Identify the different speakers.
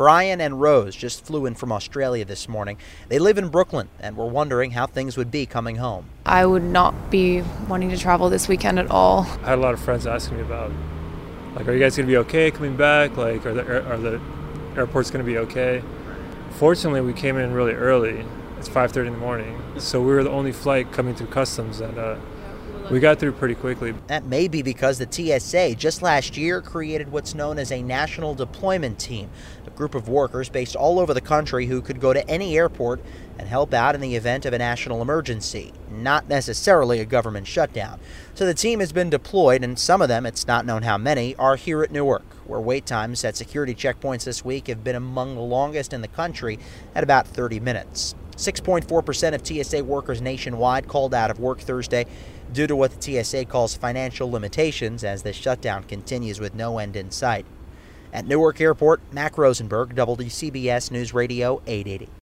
Speaker 1: Brian and Rose just flew in from Australia this morning. They live in Brooklyn and were wondering how things would be coming home.
Speaker 2: I would not be wanting to travel this weekend at all.
Speaker 3: I had a lot of friends asking me about, like, are you guys going to be okay coming back? Like, are the airports going to be okay? Fortunately, we came in really early. It's 5:30 in the morning. So we were the only flight coming through customs, and we got through pretty quickly.
Speaker 1: That may be because the TSA just last year created what's known as a National Deployment Team, a group of workers based all over the country who could go to any airport and help out in the event of a national emergency, not necessarily a government shutdown. So the team has been deployed, and some of them, it's not known how many, are here at Newark, where wait times at security checkpoints this week have been among the longest in the country at about 30 minutes. 6.4% of TSA workers nationwide called out of work Thursday due to what the TSA calls financial limitations as the shutdown continues with no end in sight. At Newark Airport, Mac Rosenberg, WCBS News Radio 880.